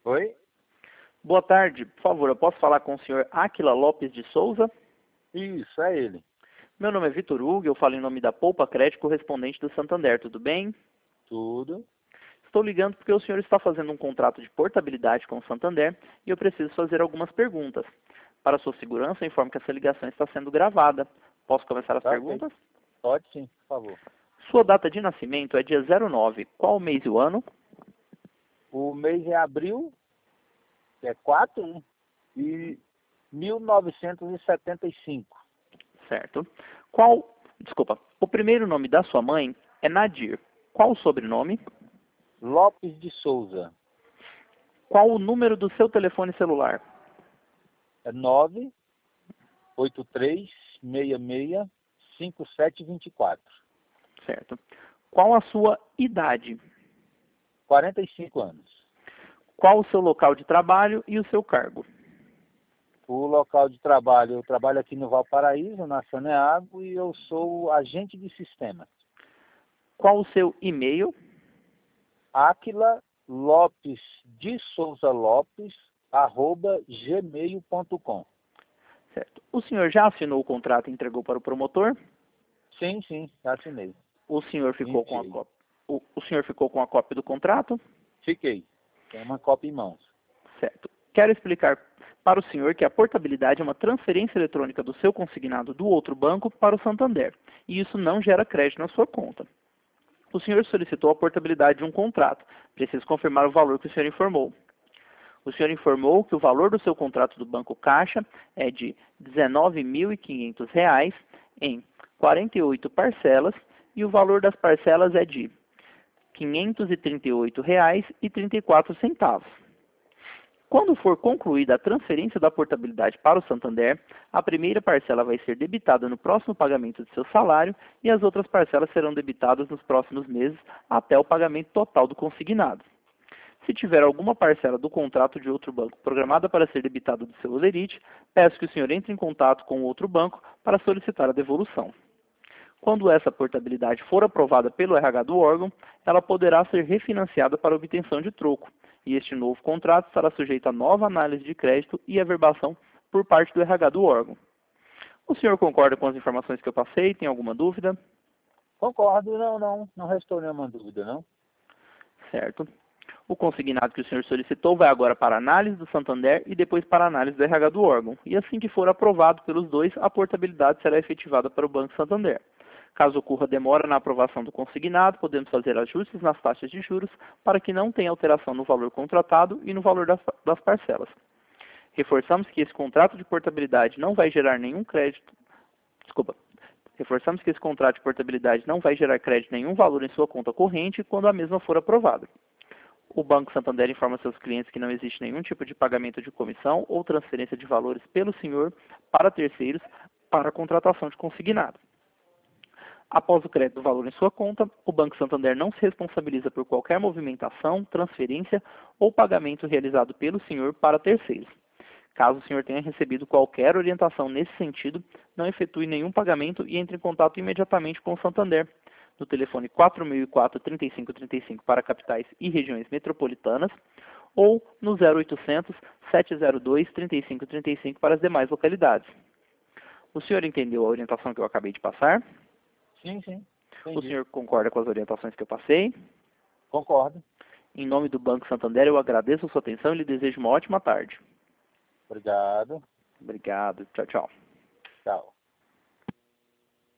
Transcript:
Oi? Boa tarde, por favor, eu posso falar com o senhor Áquila Lopes de Souza? Isso, é ele. Meu nome é Vitor Hugo, eu falo em nome da Poupa Crédito, correspondente do Santander, tudo bem? Tudo. Estou ligando porque o senhor está fazendo um contrato de portabilidade com o Santander e eu preciso fazer algumas perguntas. Para sua segurança, eu informo que essa ligação está sendo gravada. Posso começar as Tá ok. perguntas? Pode sim, por favor. Sua data de nascimento é dia 09. Qual o mês e o ano? O mês é abril, que é 4, né? E 1975. Certo. O primeiro nome da sua mãe é Nadir. Qual o sobrenome? Lopes de Souza. Qual o número do seu telefone celular? É 983665724. Certo. Qual a sua idade? 45 anos. Qual o seu local de trabalho e o seu cargo? O local de trabalho, eu trabalho aqui no Valparaíso, na Saneago, e eu sou agente de sistema. Qual o seu e-mail? Áquila Lopes de Souza Lopes, @gmail.com. Certo. O senhor já assinou o contrato e entregou para o promotor? Sim, já assinei. O senhor ficou com a Enviei. cópia? O senhor ficou com a cópia do contrato? Fiquei. Tem uma cópia em mãos. Certo. Quero explicar para o senhor que a portabilidade é uma transferência eletrônica do seu consignado do outro banco para o Santander, e isso não gera crédito na sua conta. O senhor solicitou a portabilidade de um contrato. Preciso confirmar o valor que o senhor informou. O senhor informou que o valor do seu contrato do Banco Caixa é de R$ 19.500 em 48 parcelas e o valor das parcelas é de R$ 538,34. Quando for concluída a transferência da portabilidade para o Santander, a primeira parcela vai ser debitada no próximo pagamento de seu salário e as outras parcelas serão debitadas nos próximos meses até o pagamento total do consignado. Se tiver alguma parcela do contrato de outro banco programada para ser debitada do seu holerite, peço que o senhor entre em contato com o outro banco para solicitar a devolução. Quando essa portabilidade for aprovada pelo RH do órgão, ela poderá ser refinanciada para obtenção de troco, e este novo contrato estará sujeito a nova análise de crédito e averbação por parte do RH do órgão. O senhor concorda com as informações que eu passei? Tem alguma dúvida? Concordo, não restou nenhuma dúvida, não. Certo. O consignado que o senhor solicitou vai agora para a análise do Santander e depois para a análise do RH do órgão. E assim que for aprovado pelos dois, a portabilidade será efetivada para o Banco Santander. Caso ocorra demora na aprovação do consignado, podemos fazer ajustes nas taxas de juros para que não tenha alteração no valor contratado e no valor das parcelas. Reforçamos que esse contrato de portabilidade não vai gerar nenhum crédito. Reforçamos que esse contrato de portabilidade não vai gerar crédito nenhum valor em sua conta corrente quando a mesma for aprovada. O Banco Santander informa seus clientes que não existe nenhum tipo de pagamento de comissão ou transferência de valores pelo senhor para terceiros para a contratação de consignado. Após o crédito do valor em sua conta, o Banco Santander não se responsabiliza por qualquer movimentação, transferência ou pagamento realizado pelo senhor para terceiros. Caso o senhor tenha recebido qualquer orientação nesse sentido, não efetue nenhum pagamento e entre em contato imediatamente com o Santander, no telefone 4004-3535 para capitais e regiões metropolitanas, ou no 0800 702 3535 para as demais localidades. O senhor entendeu a orientação que eu acabei de passar? Sim, O entendi. senhor concorda com as orientações que eu passei? Concordo. Em nome do Banco Santander, eu agradeço a sua atenção e lhe desejo uma ótima tarde. Obrigado. Obrigado. Tchau, tchau. Tchau.